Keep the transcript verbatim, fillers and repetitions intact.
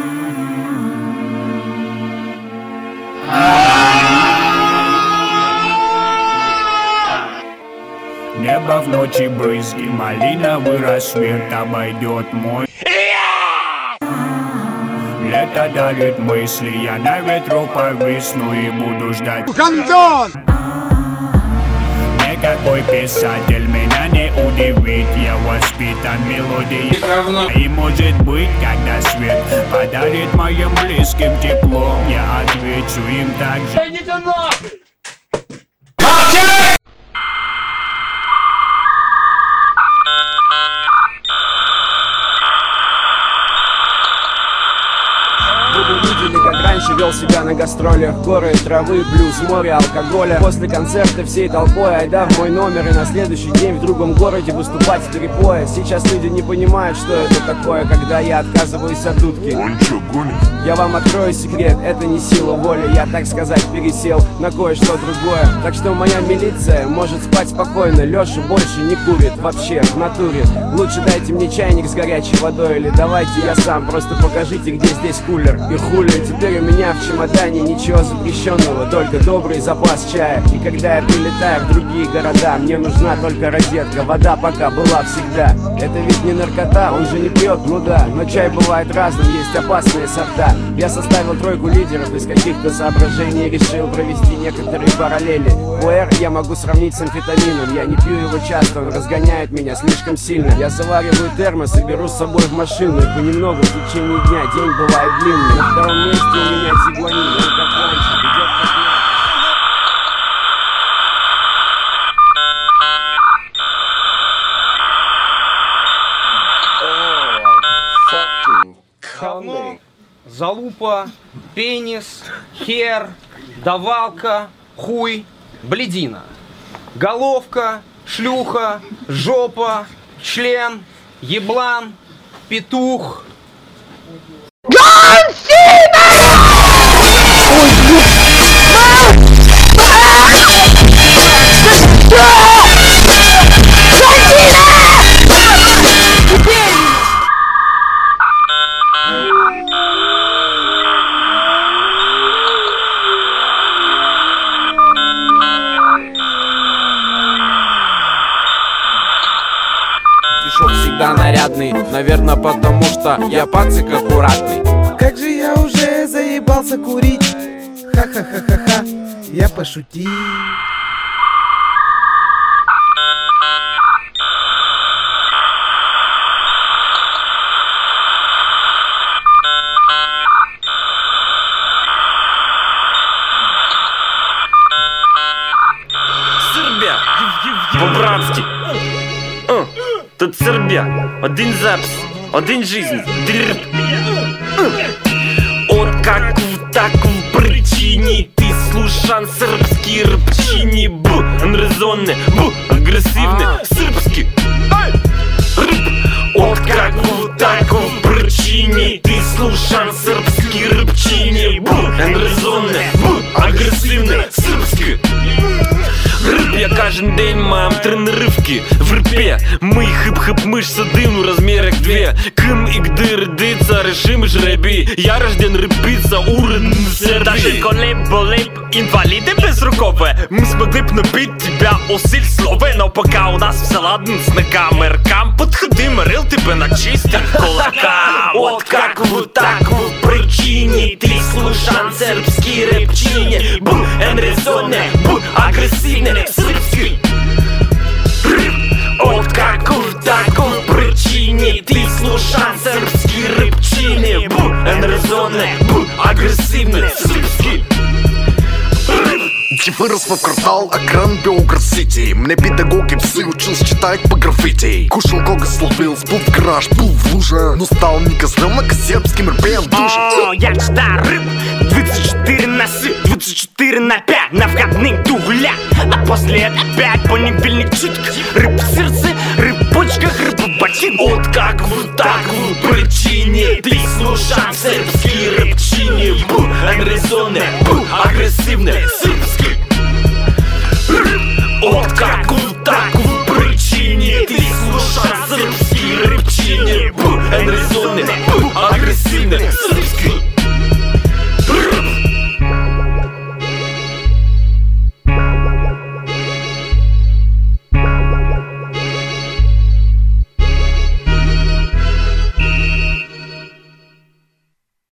Небо в ночи брызги, малиновый рассвет обойдет мой. Лето дарит мысли, я на ветру повисну и буду ждать. Гандон! Никакой писатель меня не удивит, я воспитан мелодией. И может быть, когда свет подарит моим близким тепло, я отвечу им так же. Идите нахуй! Вы видели, как раньше вел себя на гастролях. Горы, травы, блюз, море, алкоголя. После концерта всей толпой айда в мой номер. И на следующий день в другом городе выступать в перепое. Сейчас люди не понимают, что это такое, когда я отказываюсь от дудки. Он чё, гонит? Я вам открою секрет, это не сила воли. Я, так сказать, пересел на кое-что другое. Так что моя милиция может спать спокойно. Леша больше не курит, вообще, в натуре. Лучше дайте мне чайник с горячей водой. Или давайте я сам, просто покажите, где здесь кулер. И хули, теперь у меня в чемодане ничего запрещенного, только добрый запас чая. И когда я прилетаю в другие города, мне нужна только розетка. Вода пока была всегда. Это ведь не наркота, он же не пьет, ну да. Но чай бывает разным, есть опасные сорта. Я составил тройку лидеров из каких-то соображений. Решил провести некоторые параллели. ПР я могу сравнить с амфетамином. Я не пью его часто, он разгоняет меня слишком сильно. Я завариваю термос и беру с собой в машину. И понемногу в течение дня день бывает длинный. На втором месте у меня тигуанин, он как раньше, идет как говно, залупа, пенис, хер, давалка, хуй, блядина. Головка, шлюха, жопа, член, еблан, петух. Стишок всегда нарядный, наверное, потому что я пацик аккуратный. Как же я уже заебался курить. Ха-ха-ха-ха-ха, я пошутил. Сербія, по-братськи. Uh, тут Сербія, один запис, один жизнь. Uh. От как в таком причине ты слушан сербский рыбчини. Б, резонный, б, агрессивный, сербский. Рыб. От как в таком причине ты слушан сербский рыбчини. Б, резонный, б, агрессивный, сербский. Риб, я кожен день мам тренировки в рипе. Ми хип-хип мишся дивну розмір як дві. Ким і где родиться, решим жребій. Я рожден рипиться, урод Сербии. Даже коли были инвалиды безруковые, мы смогли б набить тебя усиль слове. Но пока у нас все ладно с накамеркам, подходи, морил тебе на чистых кулакам. Вот как вот так в причине ты слушан сербский репчине. Бу, энрезоне, бу, агрессивный сербский. Вот как в таком причине ты слушан сербский репчине. Бу, энрезоне, бу, агрессивный сербский. Я вырос в квартал Акран Белград-Сити. Мне педагоги псы учил читать по граффити. Кушал гога, словил, сплыл в гараж, был в луже. Но стал не козлом, а сербским рэпом душе. О, я читаю рэп двадцать четыре на семь, двадцать четыре на пять на входных тугля. А после это опять понедельник чутка. Рэп в сердце, рэп в почках, рэп в ботинках. Вот как вот так в причине ты слушан сербский рэпчине. Бу, энрезоне, бу, агрессивный сербский.